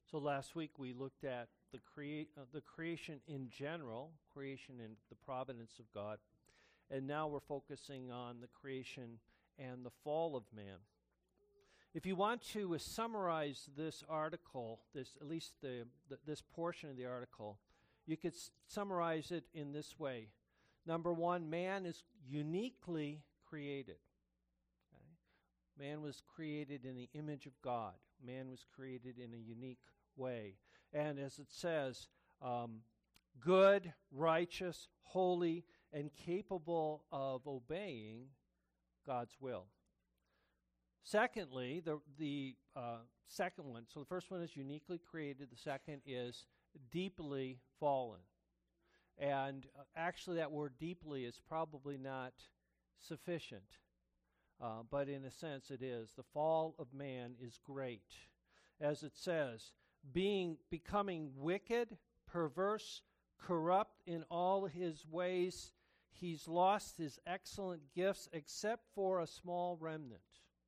So last week we looked at the creation in general, creation and the providence of God, and now we're focusing on the creation and the fall of man. If you want to summarize this article, at least this portion of the article, you could summarize it in this way. Number one, man is uniquely created. Okay? Man was created in the image of God. Man was created in a unique way. And as it says, good, righteous, holy, and capable of obeying God's will. Secondly, the second one, so the first one is uniquely created. The second is deeply fallen. And actually that word deeply is probably not sufficient, but in a sense it is. The fall of man is great. As it says, becoming wicked, perverse, corrupt in all his ways, he's lost his excellent gifts except for a small remnant.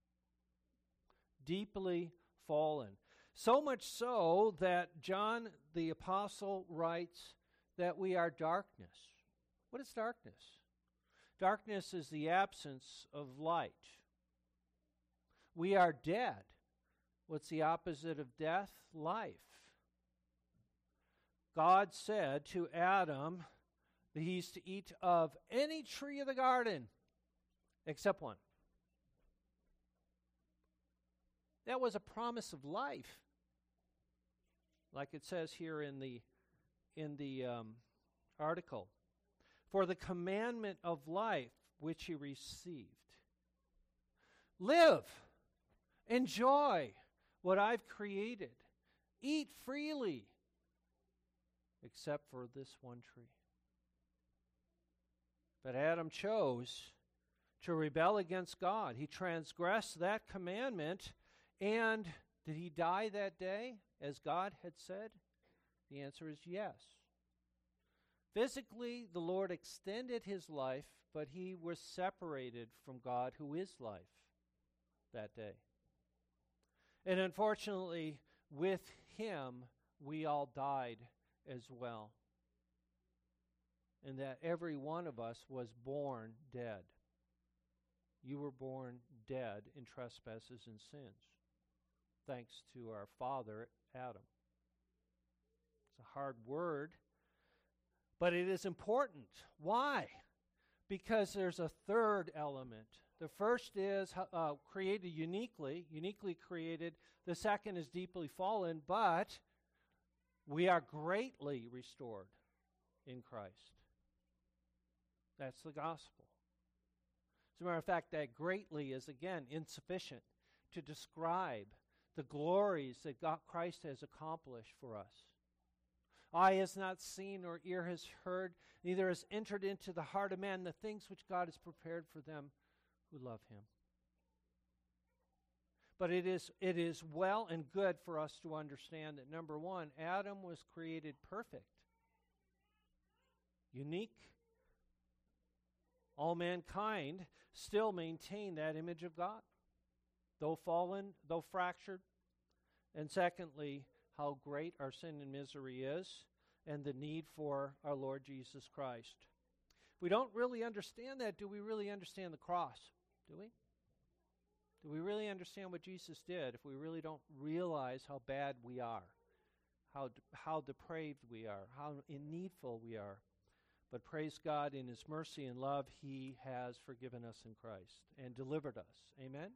Deeply fallen. So much so that John the Apostle writes that we are darkness. What is darkness? Darkness is the absence of light. We are dead. What's the opposite of death? Life. God said to Adam that he's to eat of any tree of the garden except one. That was a promise of life, like it says here in the article. For the commandment of life which he received. Live, enjoy what I've created, eat freely, except for this one tree. But Adam chose to rebel against God. He transgressed that commandment. And did he die that day, as God had said? The answer is yes. Physically, the Lord extended his life, but he was separated from God, who is life, that day. And unfortunately, with him, we all died as well. And that every one of us was born dead. You were born dead in trespasses and sins, thanks to our father, Adam. It's a hard word, but it is important. Why? Because there's a third element. The first is created uniquely created. The second is deeply fallen, but we are greatly restored in Christ. That's the gospel. As a matter of fact, that greatly is, again, insufficient to describe the glories that Christ has accomplished for us. Eye has not seen, nor ear has heard, neither has entered into the heart of man the things which God has prepared for them who love him. But it is well and good for us to understand that, number one, Adam was created perfect, unique. All mankind still maintain that image of God, though fallen, though fractured. And secondly, how great our sin and misery is, and the need for our Lord Jesus Christ. If we don't really understand that, do we really understand the cross? Do we? Do we really understand what Jesus did if we really don't realize how bad we are, how depraved we are, how needful we are? But praise God, in his mercy and love, he has forgiven us in Christ and delivered us. Amen?